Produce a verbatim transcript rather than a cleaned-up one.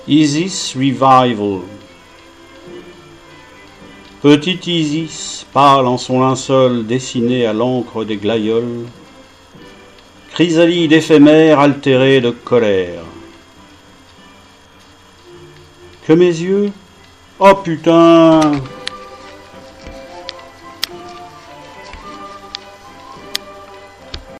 Isis Revival. Petite Isis, pâle en son linceul dessiné à l'encre des glaïeuls, chrysalide éphémère altérée de colère. Que mes yeux, oh putain!